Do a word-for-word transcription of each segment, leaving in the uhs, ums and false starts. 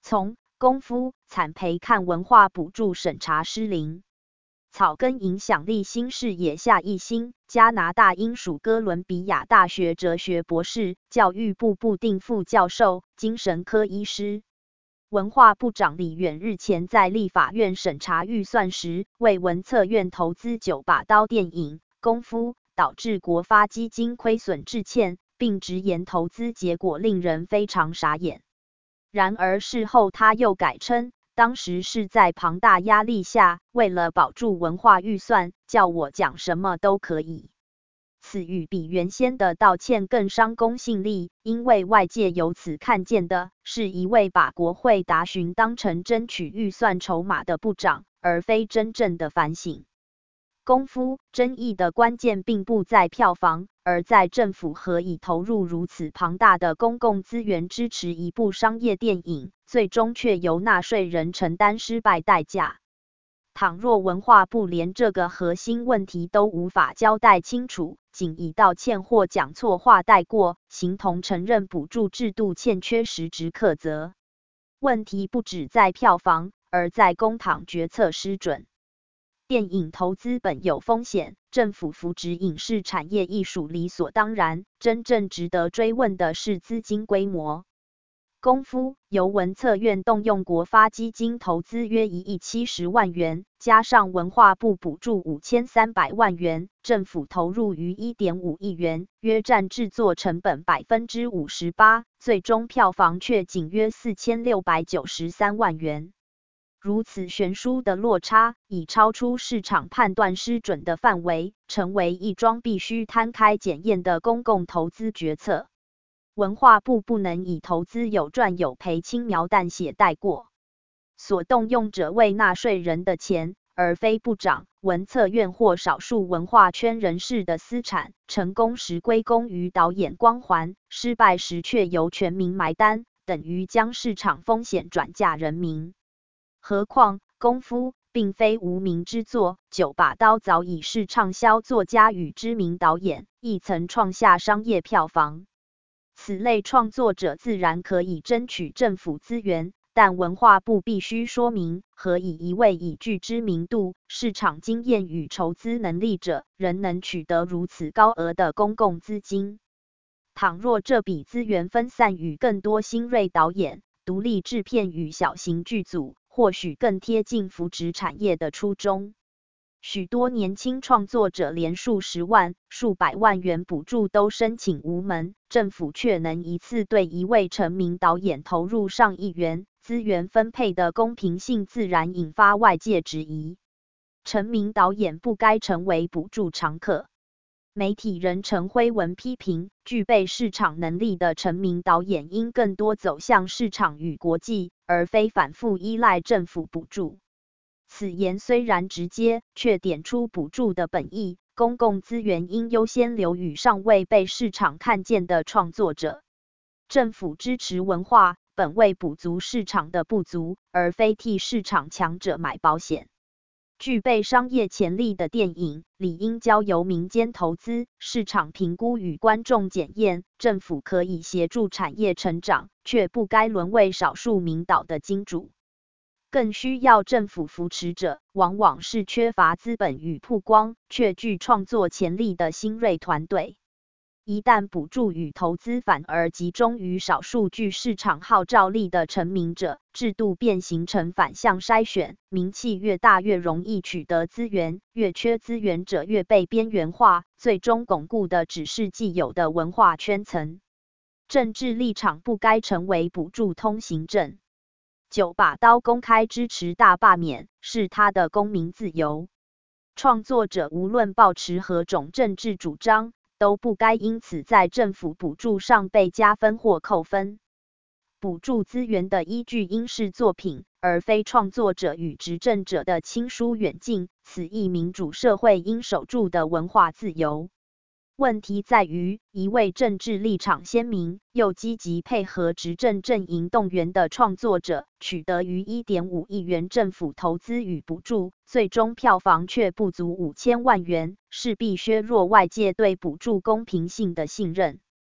从功夫惨赔看文化补助审查失灵。草根影响力新视野夏一新，加拿大英属哥伦比亚大学哲学博士，教育部部定副教授，精神科医师。文化部长李远日前在立法院审查预算时，为文策院投资九把刀电影《功夫》，导致国发基金亏损致歉，并直言投资结果令人非常傻眼。然而事后他又改称，当时是在庞大压力下，为了保住文化预算，叫我讲什么都可以。此语比原先的道歉更伤公信力，因为外界由此看见的是一位把国会答询当成争取预算筹码的部长，而非真正的反省。功夫争议的关键并不在票房，而在政府何以投入如此庞大的公共资源支持一部商业电影，最终却由纳税人承担失败代价。倘若文化部连这个核心问题都无法交代清楚，仅以道歉或讲错话带过，形同承认补助制度欠缺实质苛责。问题不只在票房，而在公帑决策失准。电影投资本有风险，政府扶植影视产业亦属理所当然，真正值得追问的是资金规模。功夫由文策院动用国发基金投资约一亿七十万元，加上文化部补助五千三百万元，政府投入逾 一点五亿元，约占制作成本 百分之五十八， 最终票房却仅约四千六百九十三万元。如此悬殊的落差，已超出市场判断失准的范围，成为一桩必须摊开检验的公共投资决策。文化部不能以投资有赚有赔轻描淡写带过，所动用者为纳税人的钱，而非部长、文策院或少数文化圈人士的私产，成功时归功于导演光环，失败时却由全民埋单，等于将市场风险转嫁人民。何况功夫并非无名之作，九把刀早已是畅销作家与知名导演，亦曾创下商业票房。此类创作者自然可以争取政府资源，但文化部必须说明，何以一位已具知名度、市场经验与筹资能力者，仍能取得如此高额的公共资金。倘若这笔资源分散与更多新锐导演、独立制片与小型剧组，或许更贴近扶植产业的初衷。许多年轻创作者连数十万、数百万元补助都申请无门，政府却能一次对一位成名导演投入上亿元，资源分配的公平性自然引发外界质疑。成名导演不该成为补助常客。媒体人陈辉文批评，具备市场能力的成名导演应更多走向市场与国际，而非反复依赖政府补助。此言虽然直接，却点出补助的本意，公共资源应优先留予尚未被市场看见的创作者。政府支持文化，本为补足市场的不足，而非替市场强者买保险。具备商业潜力的电影，理应交由民间投资、市场评估与观众检验，政府可以协助产业成长，却不该沦为少数名导的金主。更需要政府扶持者，往往是缺乏资本与曝光，却具创作潜力的新锐团队。一旦补助与投资反而集中于少数具市场号召力的成名者，制度便形成反向筛选，名气越大越容易取得资源，越缺资源者越被边缘化，最终巩固的只是既有的文化圈层。政治立场不该成为补助通行证。九把刀公开支持大罢免，是他的公民自由。创作者无论抱持何种政治主张，都不该因此在政府补助上被加分或扣分。补助资源的依据应是作品，而非创作者与执政者的亲疏远近，此亦民主社会应守住的文化自由。问题在于，一位政治立场鲜明，又积极配合执政阵营动员的创作者，取得逾 一点五亿元政府投资与补助，最终票房却不足五千万元，势必削弱外界对补助公平性的信任。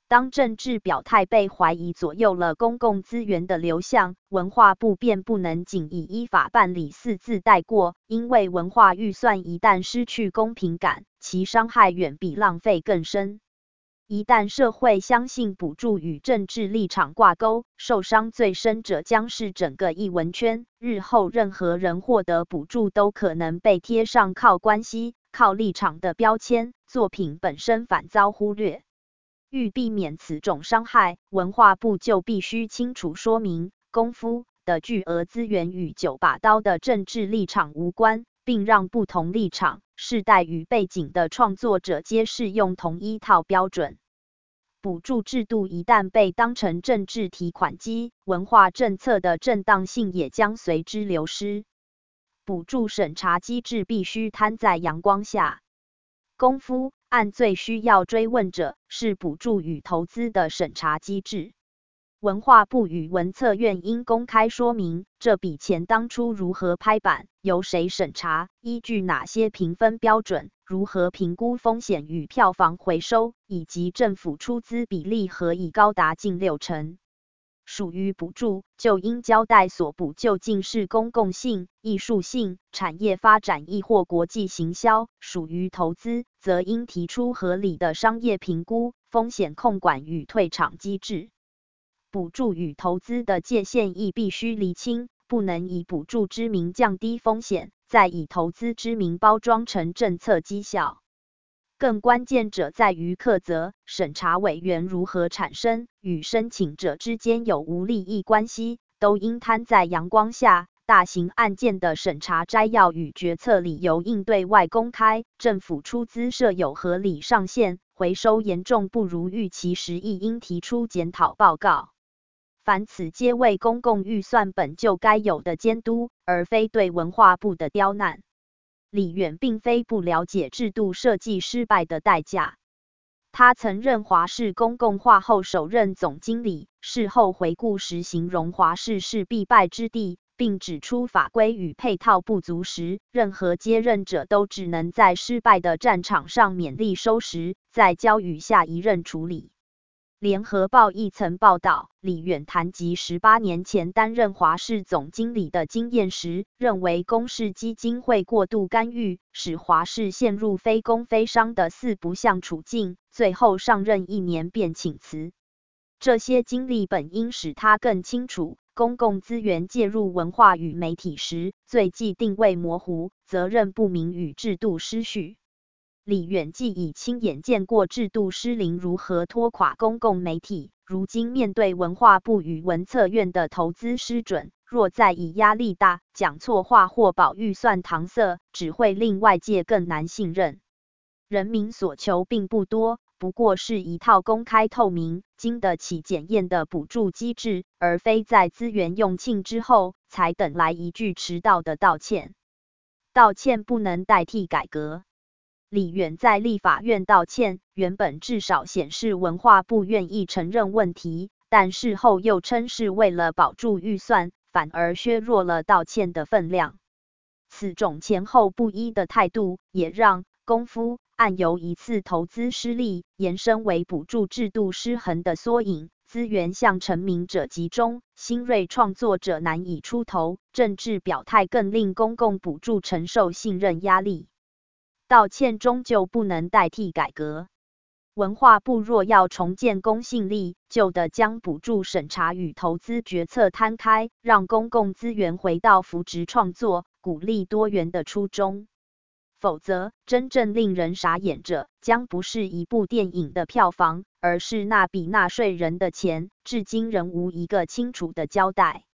当政治表态被怀疑左右了公共资源的流向，文化部便不能仅以依法办理四字带过，因为文化预算一旦失去公平感，其伤害远比浪费更深。一旦社会相信补助与政治立场挂钩，受伤最深者将是整个艺文圈，日后任何人获得补助都可能被贴上靠关系、靠立场的标签，作品本身反遭忽略。欲避免此种伤害，文化部就必须清楚说明，功夫的巨额资源与九把刀的政治立场无关，并让不同立场、世代与背景的创作者皆适用同一套标准。补助制度一旦被当成政治提款机，文化政策的正当性也将随之流失。补助审查机制必须摊在阳光下。功夫案最需要追问者是补助与投资的审查机制。文化部与文策院应公开说明这笔钱当初如何拍板，由谁审查，依据哪些评分标准，如何评估风险与票房回收，以及政府出资比例何以高达近六成。属于补助，就应交代所补究竟是公共性、艺术性、产业发展亦或国际行销；属于投资，则应提出合理的商业评估、风险控管与退场机制。补助与投资的界限亦必须厘清，不能以补助之名降低风险，再以投资之名包装成政策绩效。更关键者在于课责，审查委员如何产生，与申请者之间有无利益关系，都应摊在阳光下。大型案件的审查摘要与决策理由应对外公开，政府出资设有合理上限，回收严重不如预期时亦应提出检讨报告。凡此皆为公共预算本就该有的监督，而非对文化部的刁难。李远并非不了解制度设计失败的代价。他曾任华视公共化后首任总经理，事后回顾时形容华视是必败之地，并指出法规与配套不足时，任何接任者都只能在失败的战场上勉力收拾，再交予下一任处理。联合报亦曾报道，李远谈及十八年前担任华视总经理的经验时，认为公视基金会过度干预，使华视陷入非公非商的四不像处境，最后上任一年便请辞。这些经历本应使他更清楚，公共资源介入文化与媒体时，罪忌定位模糊、责任不明与制度失序。李远既已亲眼见过制度失灵如何拖垮公共媒体，如今面对文化部与文策院的投资失准，若再以压力大、讲错话或保预算搪塞，只会令外界更难信任。人民所求并不多，不过是一套公开透明、经得起检验的补助机制，而非在资源用尽之后才等来一句迟到的道歉。道歉不能代替改革。李远在立法院道歉，原本至少显示文化部愿意承认问题，但事后又称是为了保住预算，反而削弱了道歉的分量。此种前后不一的态度，也让功夫案由一次投资失利，延伸为补助制度失衡的缩影，资源向成名者集中，新锐创作者难以出头，政治表态更令公共补助承受信任压力。道歉终究不能代替改革。文化部若要重建公信力，就得将补助审查与投资决策摊开，让公共资源回到扶植创作、鼓励多元的初衷。否则，真正令人傻眼者，将不是一部电影的票房，而是那笔纳税人的钱，至今仍无一个清楚的交代。